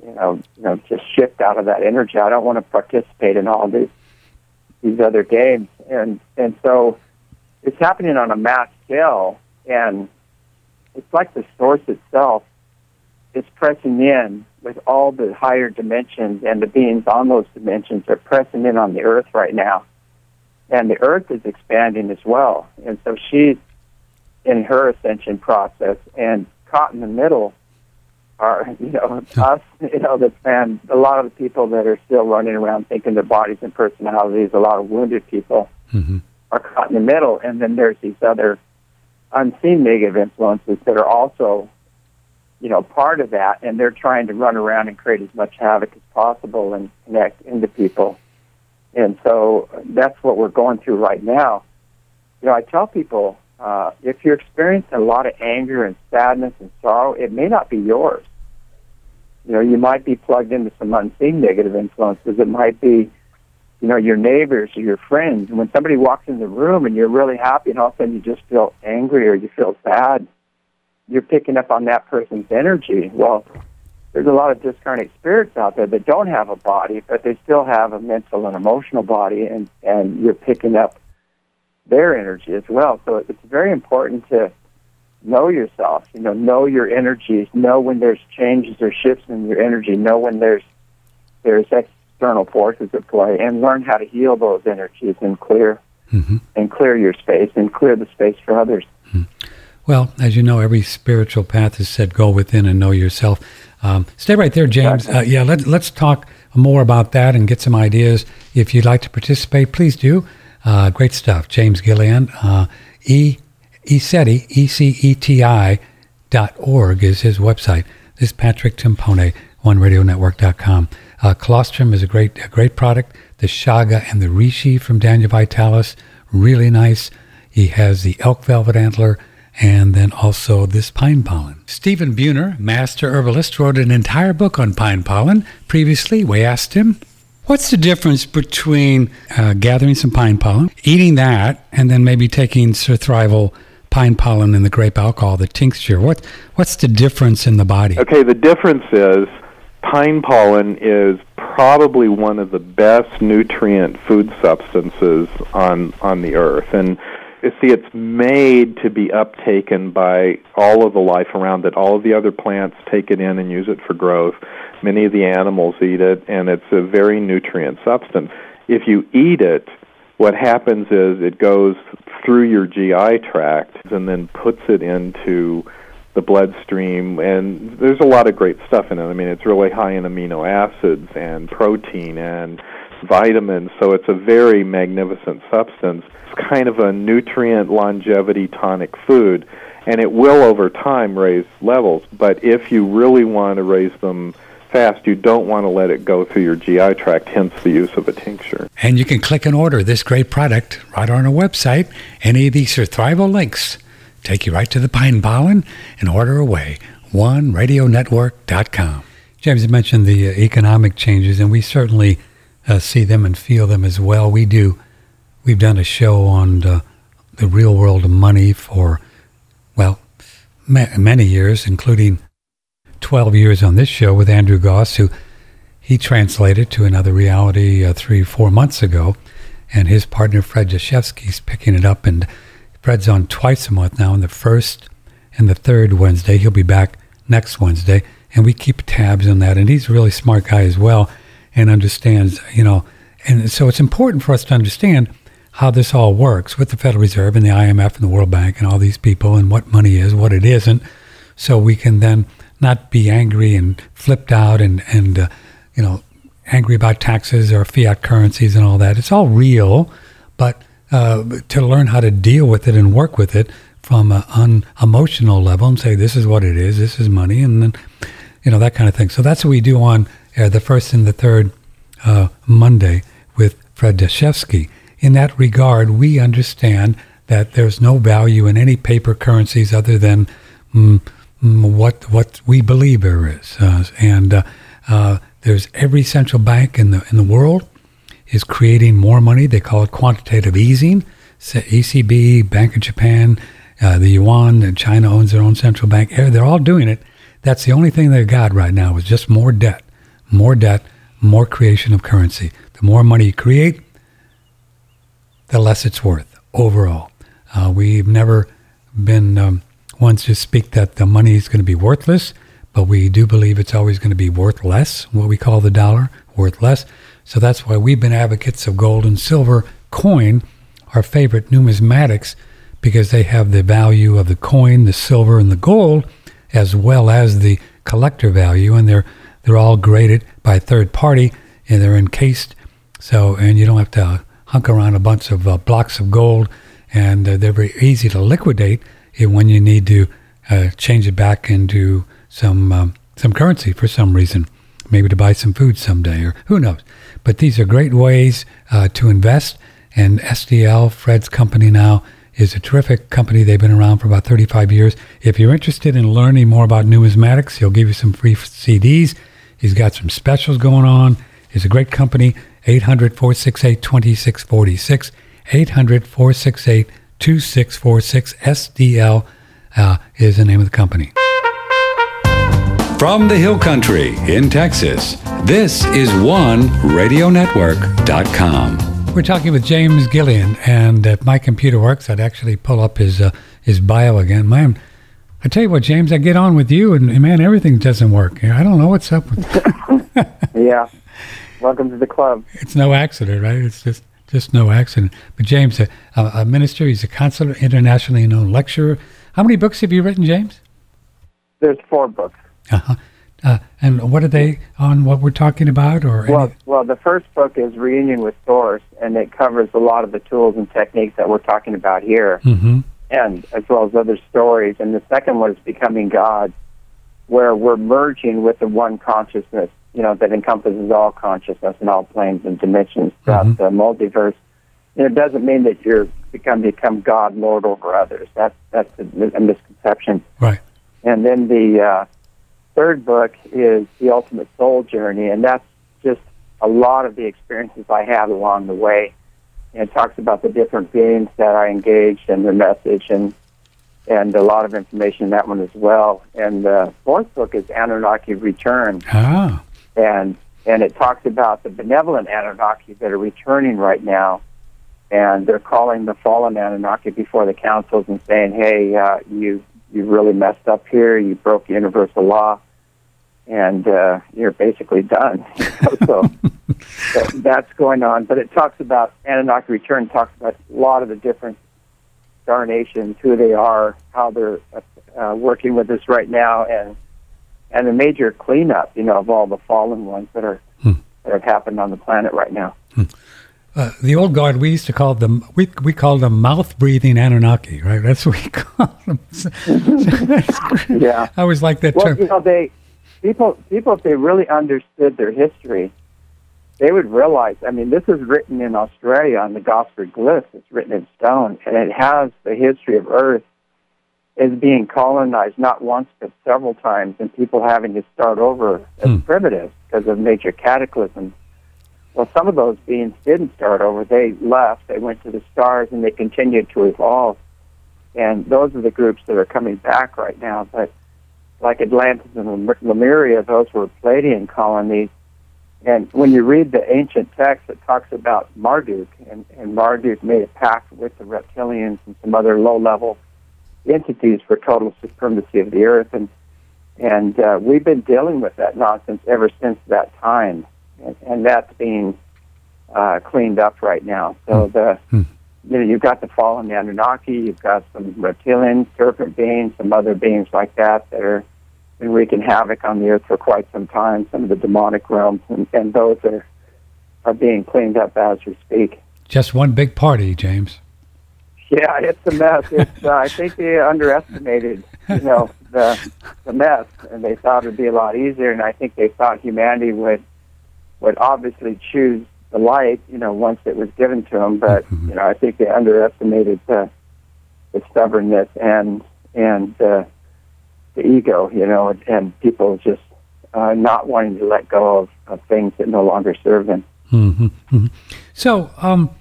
just shift out of that energy. I don't want to participate in all these other games, and so it's happening on a mass scale, and it's like the source itself is pressing in with all the higher dimensions, and the beings on those dimensions are pressing in on the Earth right now, and the Earth is expanding as well, and so she's in her ascension process, and caught in the middle are, us, and a lot of the people that are still running around thinking their bodies and personalities, a lot of wounded people are caught in the middle, and then there's these other unseen negative influences that are also, part of that, and they're trying to run around and create as much havoc as possible and connect into people. And so that's what we're going through right now. I tell people, if you're experiencing a lot of anger and sadness and sorrow, it may not be yours. You might be plugged into some unseen negative influences. It might be, your neighbors or your friends. And when somebody walks in the room and you're really happy and all of a sudden you just feel angry or you feel sad, you're picking up on that person's energy. Well, there's a lot of discarnate spirits out there that don't have a body, but they still have a mental and emotional body, and you're picking up their energy as well. So it's very important to know yourself. Know your energies. Know when there's changes or shifts in your energy. Know when there's external forces at play, and learn how to heal those energies and clear your space and clear the space for others. Well, as you know, every spiritual path is said, go within and know yourself. Stay right there, James. Let's talk more about that and get some ideas. If you'd like to participate, please do. Great stuff. James Gilliland, ECETI, ECETI.org is his website. This is Patrick Timpone, OneRadioNetwork.com. Colostrum is a great product. The Shaga and the Reishi from Daniel Vitalis, really nice. He has the elk velvet antler, and then also this pine pollen. Stephen Buhner, master herbalist, wrote an entire book on pine pollen. Previously, we asked him, what's the difference between gathering some pine pollen, eating that, and then maybe taking surthrival pine pollen and the grape alcohol, the tincture? What's the difference in the body? Okay, the difference is pine pollen is probably one of the best nutrient food substances on the earth. And you see, it's made to be uptaken by all of the life around it. All of the other plants take it in and use it for growth. Many of the animals eat it, and it's a very nutrient substance. If you eat it, what happens is it goes through your GI tract and then puts it into the bloodstream, and there's a lot of great stuff in it. I mean, it's really high in amino acids and protein and vitamins, so it's a very magnificent substance. It's kind of a nutrient longevity tonic food, and it will over time raise levels, but if you really want to raise them fast, you don't want to let it go through your GI tract, hence the use of a tincture. And you can click and order this great product right on our website. Any of these surthrival links take you right to the pine pollen and order away. OneRadioNetwork.com. James, you mentioned the economic changes, and we certainly see them and feel them as well. We do. We've done a show on the real world of money for, many years, including 12 years on this show with Andrew Goss, who he translated to Another Reality 3-4 months ago, and his partner Fred Jashevsky's picking it up, and Fred's on twice a month now, on the first and the third Wednesday. He'll be back next Wednesday, and we keep tabs on that, and he's a really smart guy as well, and understands, and so it's important for us to understand how this all works with the Federal Reserve and the IMF and the World Bank and all these people, and what money is, what it isn't, so we can then not be angry and flipped out and angry about taxes or fiat currencies and all that. It's all real, but to learn how to deal with it and work with it from an emotional level and say, this is what it is, this is money, and then, that kind of thing. So that's what we do on the first and the third Monday with Fred Jashevsky. In that regard, we understand that there's no value in any paper currencies other than what we believe there is, and there's every central bank in the world is creating more money. They call it quantitative easing. ECB, Bank of Japan, the yuan, and China owns their own central bank. They're all doing it. That's the only thing they've got right now is just more debt, more creation of currency. The more money you create, the less it's worth overall. We've never been ones to speak that the money is going to be worthless, but we do believe it's always going to be worth less, what we call the dollar, worth less. So that's why we've been advocates of gold and silver coin, our favorite numismatics, because they have the value of the coin, the silver, and the gold, as well as the collector value, and they're all graded by a third party, and they're encased. So, and you don't have to hunk around a bunch of blocks of gold, and they're very easy to liquidate when you need to change it back into some currency for some reason, maybe to buy some food someday, or who knows. But these are great ways to invest, and SDL, Fred's company now, is a terrific company. They've been around for about 35 years. If you're interested in learning more about numismatics, he'll give you some free CDs. He's got some specials going on. It's a great company. 800-468-2646. 800-468-2646. SDL is the name of the company. From the Hill Country in Texas, this is OneRadioNetwork.com. We're talking with James Gilliland, and if my computer works, I'd actually pull up his bio again. I tell you what, James, I get on with you, and man, everything doesn't work. I don't know what's up with Yeah. Welcome to the club. It's no accident, right? It's just no accident. But James, a minister, he's a consular, internationally known lecturer. How many books have you written, James? There's 4 books. Uh-huh. And what are they on what we're talking about? Well, the first book is Reunion with Source, and it covers a lot of the tools and techniques that we're talking about here, and as well as other stories. And the second one is Becoming God, where we're merging with the one consciousness, that encompasses all consciousness and all planes and dimensions throughout the multiverse. And it doesn't mean that you're become God, Lord over others. That's a misconception. Right. And then the third book is The Ultimate Soul Journey, and that's just a lot of the experiences I had along the way. And it talks about the different beings that I engaged and their message, and a lot of information in that one as well. And the fourth book is Anunnaki Return. Ah. And it talks about the benevolent Anunnaki that are returning right now, and they're calling the fallen Anunnaki before the councils and saying, hey, you really messed up here, you broke universal law, and you're basically done. So that's going on. But it talks about, Anunnaki Return talks about a lot of the different Star Nations, who they are, how they're working with us right now, and a major cleanup, of all the fallen ones that have happened on the planet right now. The old guard, we used to call them, we called them mouth-breathing Anunnaki, right? That's what we call them. Yeah. I always like that term. People, if they really understood their history, they would realize, this is written in Australia on the Gosford glyphs. It's written in stone, and it has the history of Earth is being colonized not once but several times, and people having to start over as primitives because of major cataclysms. Well, some of those beings didn't start over. They left, they went to the stars, and they continued to evolve. And those are the groups that are coming back right now. But like Atlantis and Lemuria, those were Palladian colonies. And when you read the ancient text, it talks about Marduk, and Marduk made a pact with the reptilians and some other low-level entities for total supremacy of the earth, and we've been dealing with that nonsense ever since that time, and that's being cleaned up right now. So you've got the fallen Anunnaki, you've got some reptilian, serpent beings, some other beings like that are been wreaking havoc on the earth for quite some time. Some of the demonic realms, and those are being cleaned up as we speak. Just one big party, James. Yeah, it's a mess. I think they underestimated, the mess, and they thought it'd be a lot easier. And I think they thought humanity would obviously choose the light, once it was given to them. But I think they underestimated the stubbornness and the ego, and people just not wanting to let go of things that no longer serve them. Mm-hmm. Mm-hmm. So,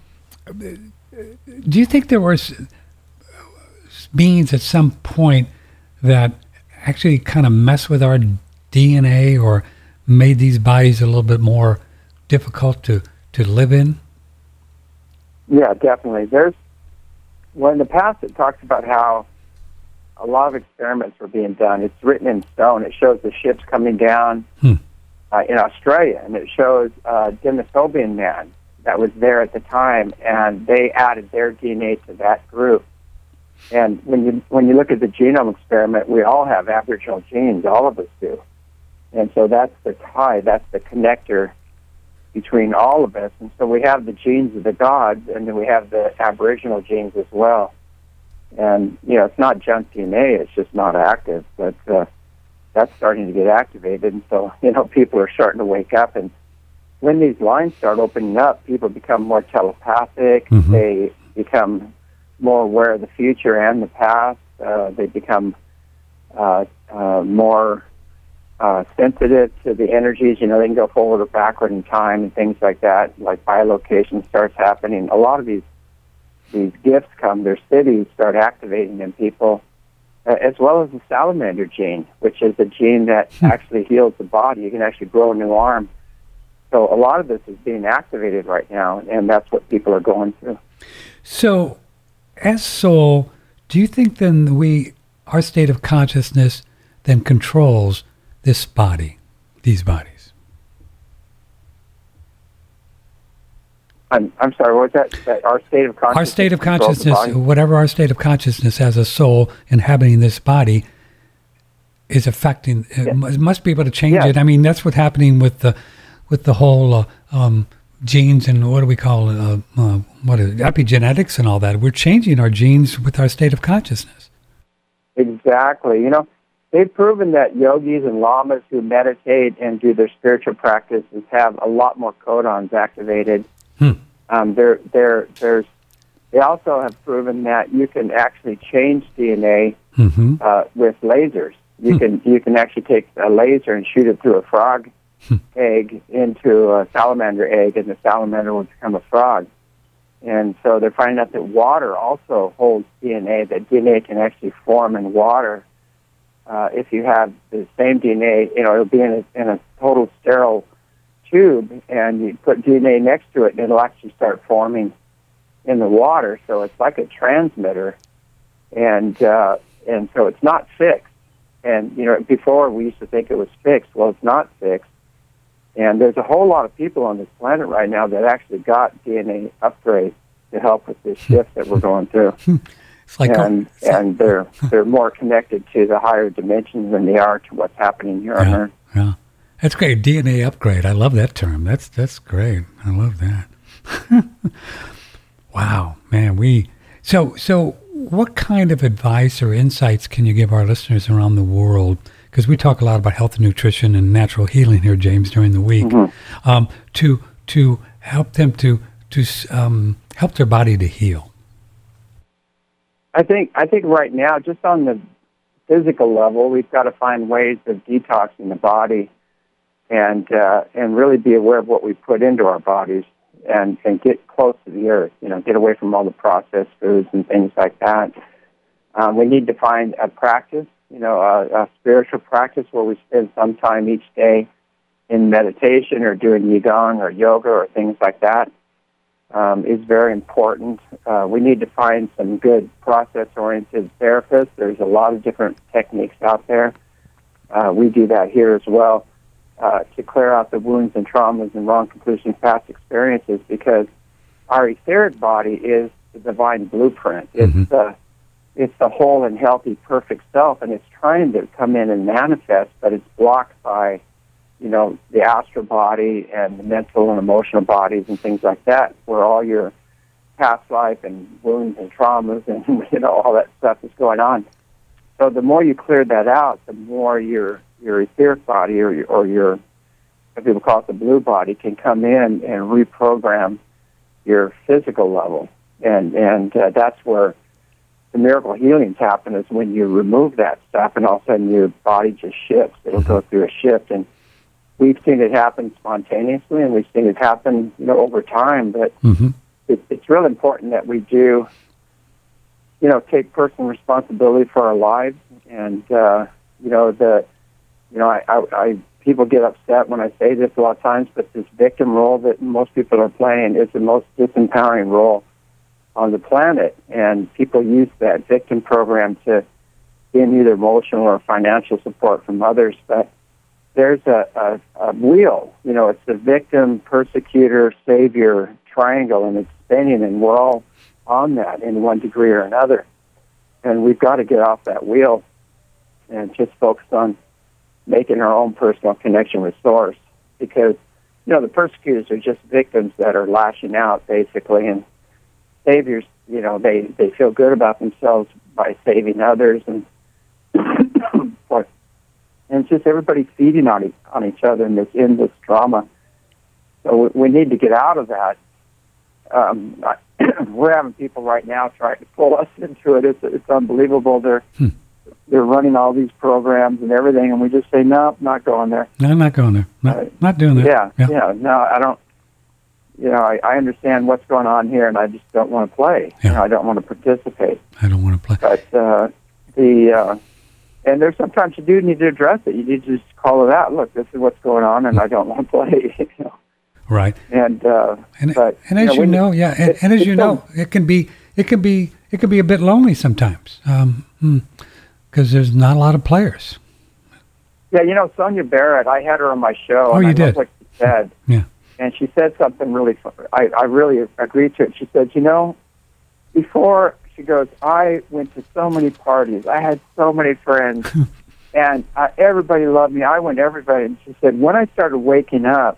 do you think there were beings at some point that actually kind of mess with our DNA or made these bodies a little bit more difficult to live in? Yeah, definitely. In the past it talks about how a lot of experiments were being done. It's written in stone. It shows the ships coming down in Australia, and it shows Denisovan man that was there at the time, and they added their DNA to that group. And when you look at the genome experiment, we all have Aboriginal genes, all of us do. And so that's the tie, that's the connector between all of us. And so we have the genes of the gods, and then we have the Aboriginal genes as well. And, it's not junk DNA, it's just not active, but that's starting to get activated. And so, people are starting to wake up, and when these lines start opening up, people become more telepathic. Mm-hmm. They become more aware of the future and the past. They become more sensitive to the energies. They can go forward or backward in time and things like that. Like bilocation starts happening. A lot of these gifts come. Their cities start activating in people, as well as the salamander gene, which is a gene that actually heals the body. You can actually grow a new arm. So a lot of this is being activated right now, and that's what people are going through. So, as soul, do you think then we our state of consciousness then controls this body, these bodies. I'm sorry, what was that our state of consciousness? Our state of consciousness, whatever our state of consciousness as a soul inhabiting this body is affecting, it must be able to change it. I mean, that's what's happening with the whole genes and what do we call epigenetics and all that. We're changing our genes with our state of consciousness. Exactly. You know, they've proven that yogis and lamas who meditate and do their spiritual practices have a lot more codons activated. They also have proven that you can actually change DNA with lasers. You can actually take a laser and shoot it through a frog egg into a salamander egg, and the salamander will become a frog. And so they're finding out that water also holds DNA, that DNA can actually form in water. If you have the same DNA, you know, it'll be in a total sterile tube, and you put DNA next to it, and it'll actually start forming in the water. So it's like a transmitter, and so it's not fixed. And, you know, before we used to think it was fixed. Well, it's not fixed. And there's a whole lot of people on this planet right now that actually got DNA upgrades to help with this shift that we're going through. It's like and they're more connected to the higher dimensions than they are to what's happening here on Earth. Yeah, that's great. DNA upgrade. I love that term. That's great. I love that. Wow, man. So what kind of advice or insights can you give our listeners around the world? Because we talk a lot about health and nutrition and natural healing here, James, during the week, to help them to help their body to heal. I think right now, just on the physical level, we've got to find ways of detoxing the body and really be aware of what we put into our bodies and get close to the earth. You know, get away from all the processed foods and things like that. We need to find a practice, you know, a spiritual practice where we spend some time each day in meditation or doing Qigong or yoga or things like that. Is very important. We need to find some good process-oriented therapists. There's a lot of different techniques out there. We do that here as well to clear out the wounds and traumas and wrong conclusions, past experiences, because our etheric body is the divine blueprint. It's the whole and healthy, perfect self, and it's trying to come in and manifest, but it's blocked by, you know, the astral body and the mental and emotional bodies and things like that, where all your past life and wounds and traumas and, you know, all that stuff is going on. So the more you clear that out, the more your etheric body or your, what people call it the blue body, can come in and reprogram your physical level. And that's where the miracle healings happen, is when you remove that stuff and all of a sudden your body just shifts. It'll go through a shift. And we've seen it happen spontaneously, and we've seen it happen, you know, over time. But it's really important that we do, you know, take personal responsibility for our lives. And people get upset when I say this a lot of times, but this victim role that most people are playing is the most disempowering role on the planet. And people use that victim program to gain either emotional or financial support from others. But there's a wheel, you know, it's the victim, persecutor, savior triangle, and it's spinning, and we're all on that in one degree or another. And we've got to get off that wheel and just focus on making our own personal connection with Source. Because, you know, the persecutors are just victims that are lashing out, basically, and saviors, you know, they feel good about themselves by saving others, and and it's just everybody feeding on each other in this drama. So we need to get out of that. We're having people right now trying to pull us into it. It's unbelievable. They're running all these programs and everything, and we just say, no, not going there. No, I'm not going there. Not doing that. Yeah. No, I don't. You know, I understand what's going on here, and I just don't want to play. Yeah. You know, I don't want to participate. I don't want to play. But and there's sometimes you do need to address it. You need to just call it out. Look, this is what's going on, and I don't want to play. You know? Right. And as you know, it can be a bit lonely sometimes. because there's not a lot of players. Yeah, Sonia Barrett, I had her on my show. Oh, and you I did? love what she said. Yeah. And she said something really fun. I really agreed to it. She said, before, she goes, I went to so many parties. I had so many friends. And everybody loved me. I went to everybody. And she said, when I started waking up,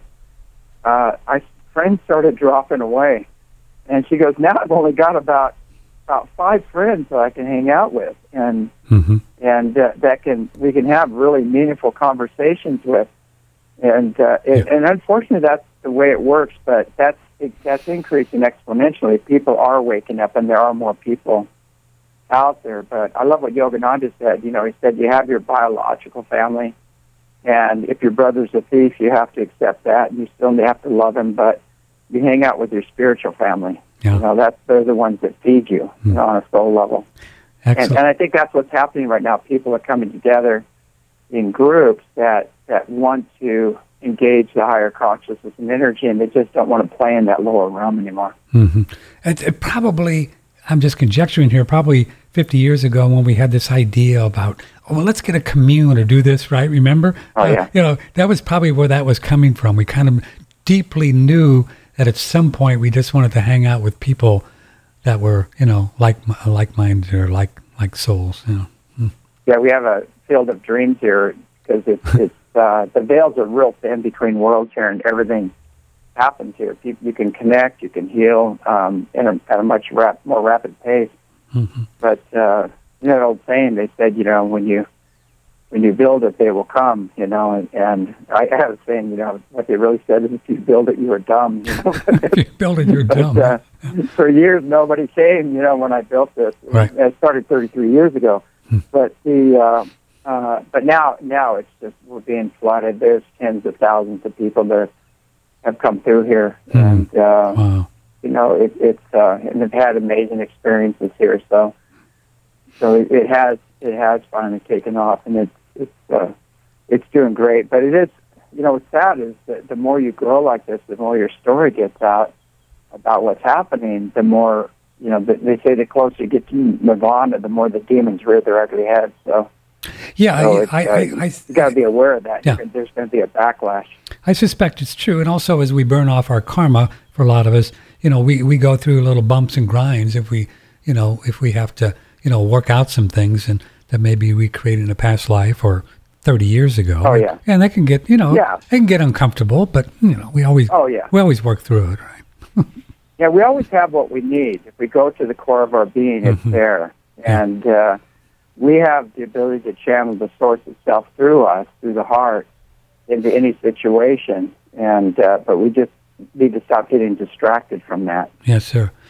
friends started dropping away. And she goes, now I've only got about 5 friends that I can hang out with. And we can have really meaningful conversations with. And and unfortunately, that's the way it works. But that's increasing exponentially. People are waking up, and there are more people out there. But I love what Yogananda said. He said you have your biological family, and if your brother's a thief, you have to accept that, and you still have to love him. But you hang out with your spiritual family. Yeah. They're the ones that feed you, on a soul level. Excellent. And I think that's what's happening right now. People are coming together in groups that want to engage the higher consciousness and energy, and they just don't want to play in that lower realm anymore. Mm-hmm. It probably, I'm just conjecturing here, probably 50 years ago when we had this idea about, let's get a commune or do this, right? Remember? Oh, yeah. That was probably where that was coming from. We kind of deeply knew that at some point we just wanted to hang out with people that were, like-minded or like souls. Yeah, we have a field of dreams here because it's the veils are real thin between worlds here, and everything happens here. You can connect, you can heal at a much more rapid pace. Mm-hmm. But the old saying, they said, when you build it, they will come. And I have a saying, what they really said is, if you build it, you are dumb. If you build it, you're dumb. For years, nobody came. When I built this, Right. It started 33 years ago. But but now it's just, we're being flooded. There's tens of thousands of people that have come through here, and Wow. and they've had amazing experiences here. So it has finally taken off, and it's doing great. But it is, what's sad is that the more you grow like this, the more your story gets out about what's happening. The more, they say the closer you get to Nirvana, the more the demons rear their ugly heads. So. Yeah, you got to be aware of that. Yeah. There's going to be a backlash. I suspect it's true. And also, as we burn off our karma, for a lot of us, we go through little bumps and grinds if we have to, work out some things and that maybe we created in a past life or 30 years ago. Oh, yeah. And that can get, they can get uncomfortable, but, we always work through it, right? Yeah, we always have what we need. If we go to the core of our being, it's there. And we have the ability to channel the source itself through us, through the heart, into any situation. And but we just need to stop getting distracted from that. Yes, sir.